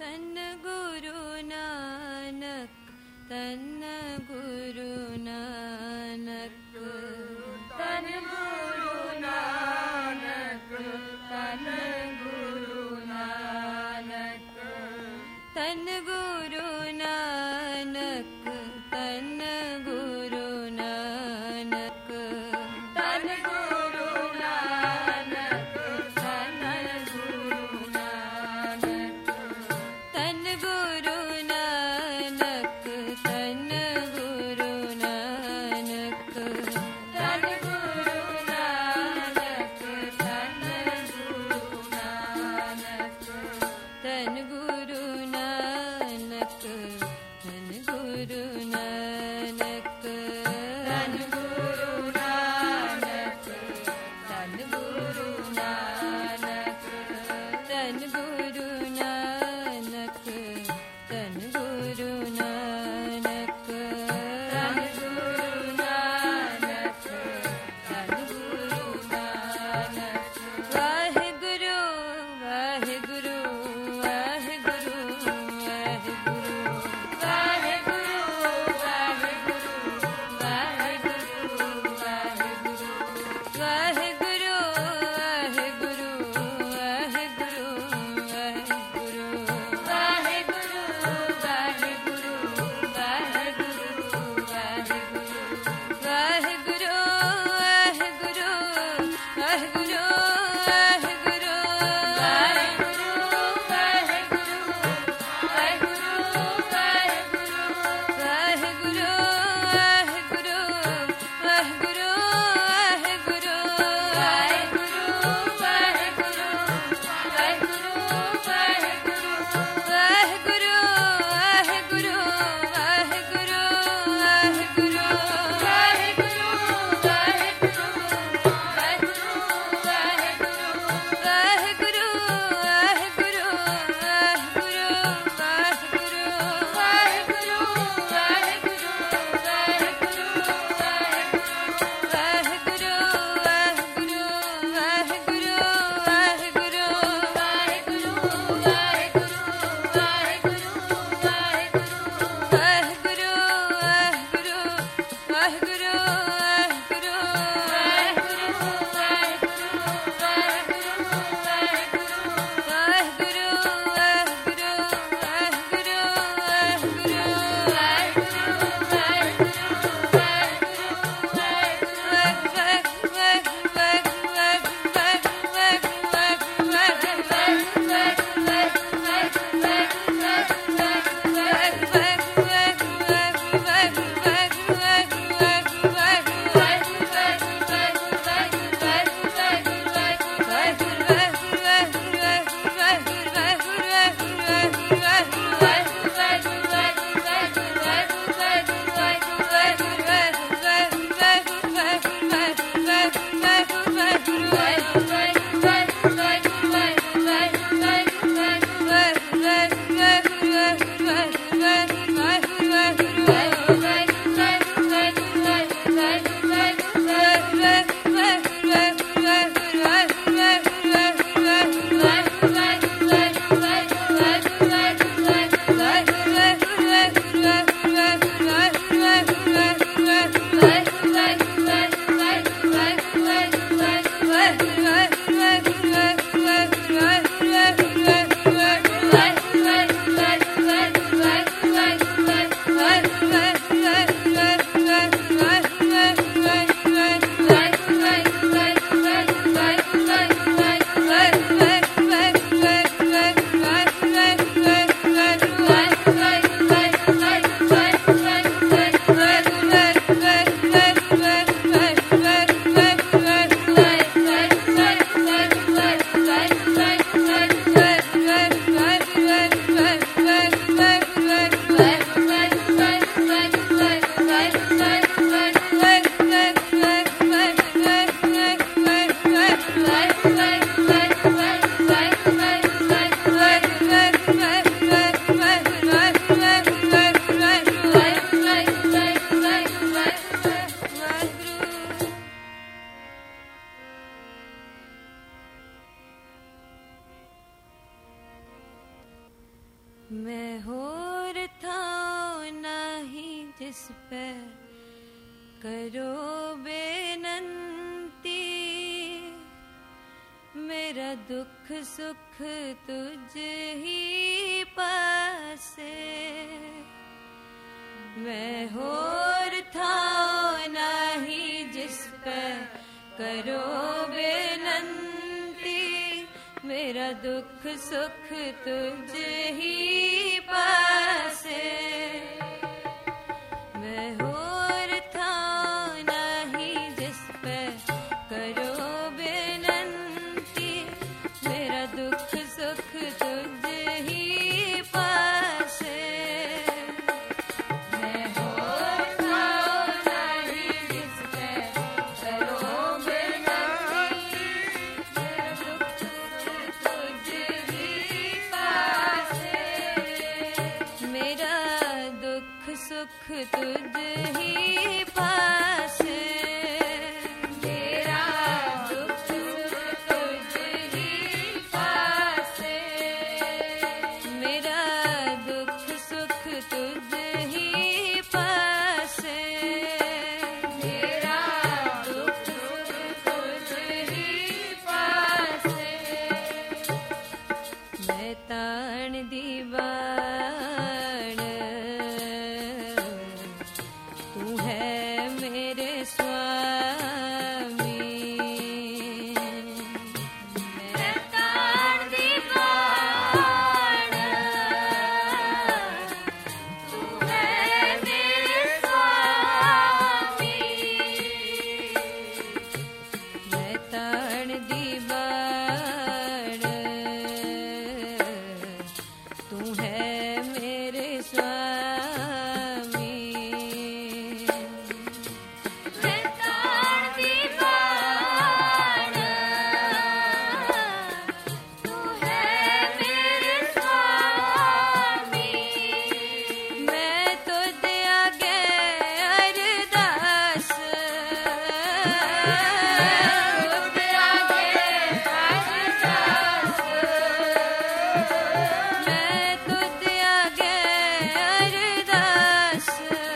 तन गुरु नानक तन गुरु नानक तन गुरु नानक तन गुरु नानक तन गुरु नानक तन गुरु नानक तन गुरु नानक तन गुरु नानक तन गुरु नानक तन गुरु नानक तन गुरु नानक तन गुरु नानक तन गुरु नानक मैं होर था नाही जिस पे करो बेनंती, मेरा दुख सुख तुझ ही पासे। मैं होर था नाही जिस पे करो बेनंती, मेरा दुख सुख तुझ ही पासे। मैं होर था नाही जिस पे करो बेनंती, मेरा दुख सुख तुझ ही पासे। मैं होर था नाही जिस पे करो बेनंती, मेरा दुख सुख तुझ ही पासे। मेरा दुख सुख तुझ ही पासे। मेरा दुख सुख तुझ ही पासे। मेरा दुख सुख तुझ ही पासे। मेरा दुख सुख तुझ ही पासे। मैं ताण दीवान, तू है मेरे स्वामी। मैं ताण दीवान, तू है मेरे स्वामी। मैं ताण दीवान, तू है मेरे स्वामी। मैं ताण दीवान, तू है मेरे स्वामी। मैं तुझ आगे अरदास, तुझ आगे अरदास। मैं तुझ आगे अरदास,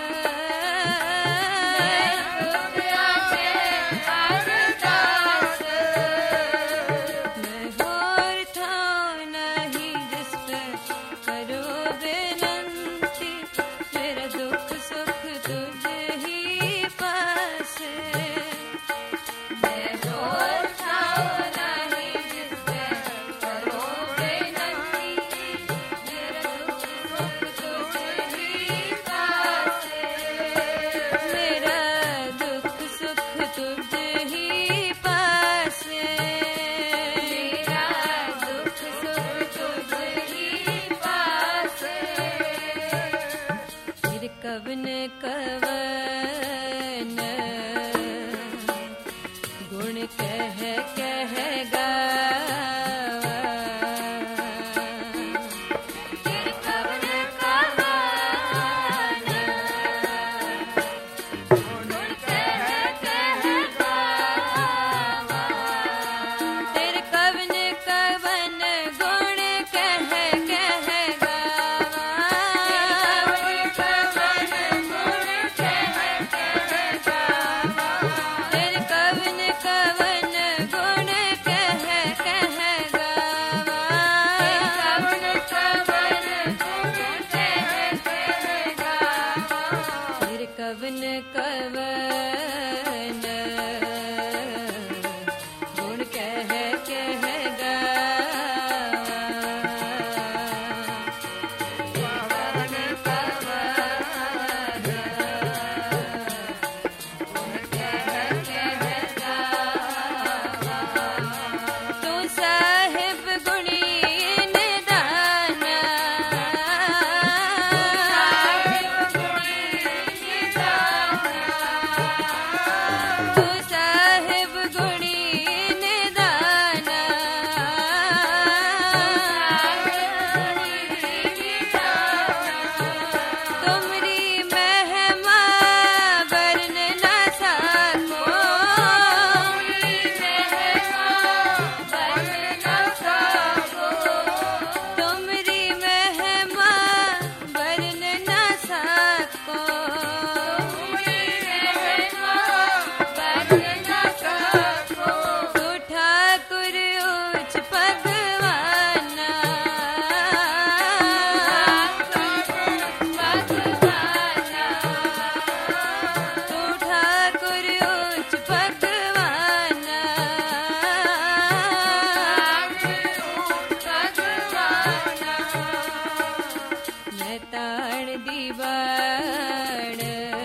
तुझ आगे अरदास। मैं होर था नहीं जिस पे करो बेनंती, मेरा दुख सुख तुझ ही पासे। मैं होर था नहीं जिस पे करो बेनंती, मेरा दुख सुख तुझ ही पासे। मेरा दुख सुख तुझ ही पासे। मेरा दुख सुख तुझ ही पासे। फिर कवन कवन गुण कह कह गावा। फिर कवन कवन गुण कह कह गावा। फिर कवन कवन गुण कह कह गावा। फिर कवन गुण कह कह गावा। फिर कवन कवन गुण कह कह गावा। कवन कवन गुण कह कह गावा। फिर कवन कवन गुण कह कह गावा। कवन कवन गुण कह कह गावा। तू साहिब गुणी निदाना, साहिब गुणी निदाना। जीवन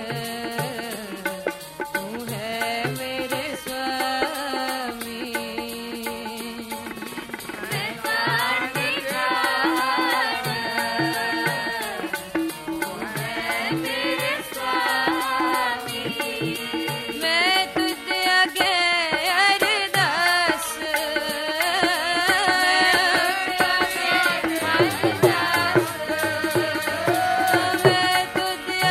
तू है मेरे स्वामी मैं काटी जान तू है मेरे स्वामी मैं तुझे आगे अरदास मैं तुझे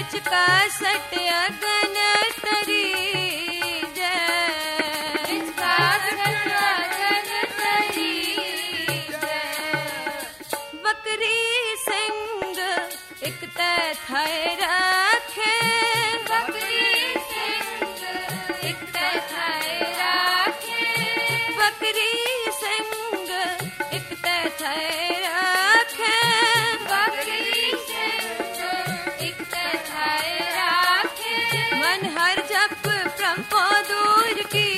इसका सट अगन तरी जय, इसका सट अगन तरी जय। बकरी सिंह एक थाए राखे, बकरी सिंह एक थाए राखे, बकरी सिंह एक थाए राखे, बकरी सिंह एक थाए राखे। मन हर जप प्रंपो दूर की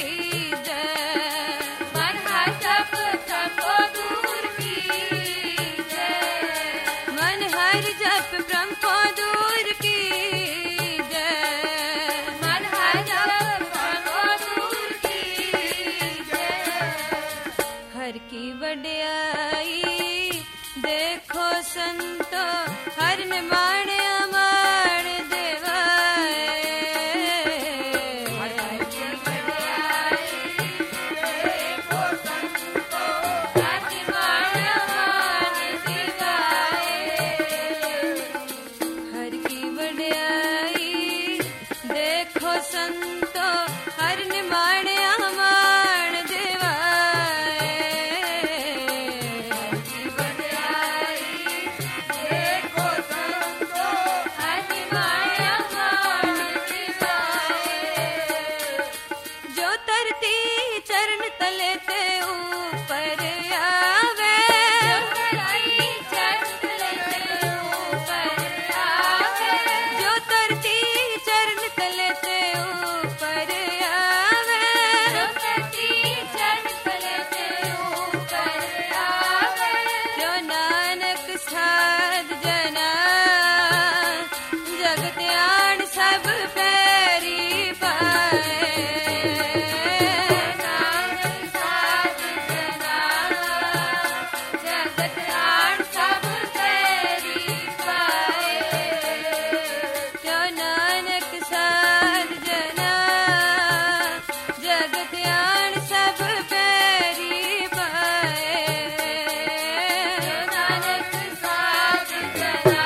जय, मन हर जप प्रंपो दूर की जय, मन हर जप प्रंपो दूर की जय, मन हर जप प्रंपो दूर की जय। हर की वड्याई देखो संतो, हर निमाण अमाण देवाए, हर की वड्याई देखो संतो, हर निमाण अमाण देवाए, हर की वड्याई देखो संतो, हर निमाण अमाण देवाए, हर की वड्याई देखो संतो, हर निमाण अमाण देवाए। जो तरती चरण तले ते ऊपर आवे, जो तरती चरण तले ते ऊपर आवे, जो तरती चरण तले ते ऊपर आवे, जो नानक साध जना जगत आण सब पैरी पाए, नानक साध जना जगत आण सब पैरी पाए, जो नानक साध जना जगत आण सब पैरी पाए, जो नानक साध जना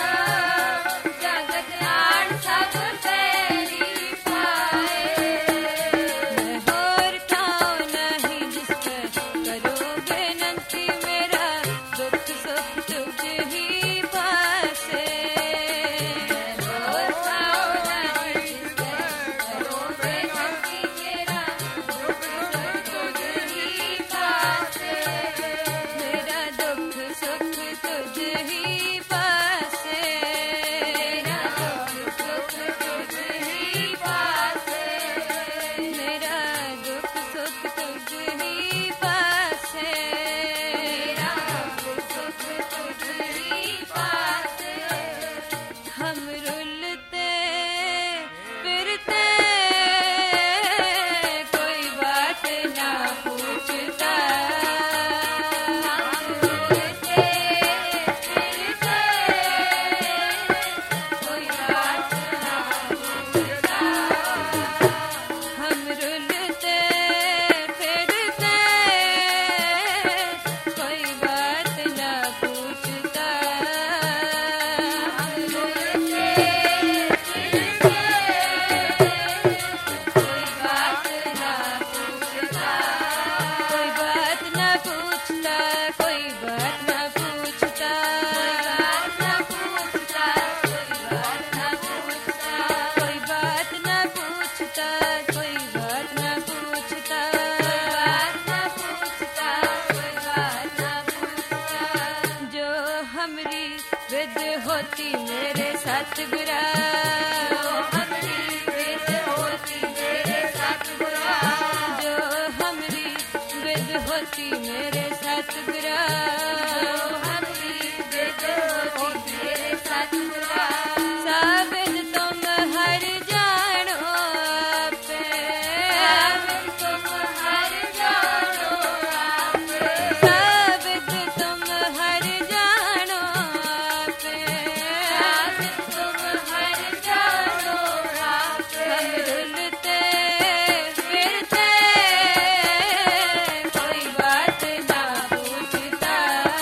जगत आण सब पैरी पाए। मैं होर ठाऊं नहीं जिस पर करो बेनंती, मेरा दुख सुख तुझ ही पासे, मैं होर ठाऊं नहीं जिस पर करो बेनंती, मेरा दुख सुख तुझ ही पासे, मेरा दुख सुख तुझ ही पासे, मेरा दुख सुख तुझ ही पासे, मेरा दुख सुख तुझ ही पासे, मेरा दुख सुख तुझ ही पासे। हम रुलते फिरते कोई बात ना पूछता, हम रुलते फिरते कोई बात ना पूछता, हम रुलते फिरते कोई बात ना पूछता, हम रुलते फिरते कोई बात ना पूछता, कोई बात ना पूछता, कोई बात ना पूछता, कोई बात ना पूछता, कोई बात ना पूछता, कोई बात ना पूछता, कोई बात ना पूछता। जो हमरी विद होती मेरे सतगुरा, जो हमरी विद होती मेरे सतगुरा, जो हमरी विद होती मेरे सतगुरा, जो हमरी विद होती मेरे सतगुरा। साबित तुम हर जानो आपे, साबित तुम हर जानो आपे, साबित तुम हर जानो आपे, साबित तुम हर जानो आपे। हम रुलते फिरते कोई बात ना पूछता,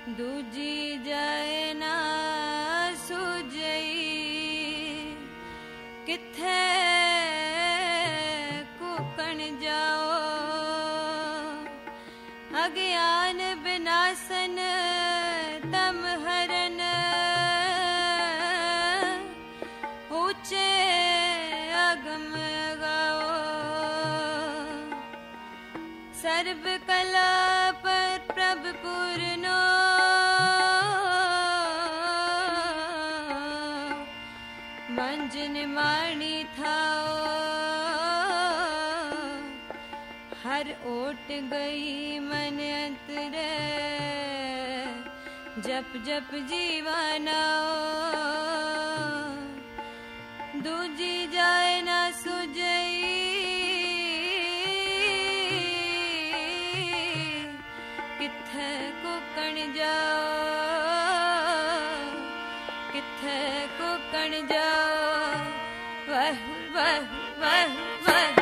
दूजी जाए ना सूझई किथे कुकण जाओ अज्ञान विनाशन तम हरन ऊंचे अगम गाओ सर्व कला पर प्रभ पूर्णो मंजन माणी थाओ हर ओट गई मन अंतरे जप जप जीवानाओ दूजी जाए ना सुजई किथे कुकण जाओ किथे कुकण जाओ वह वह वह वह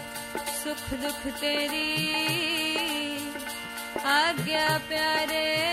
तेरी आज्ञा प्यारे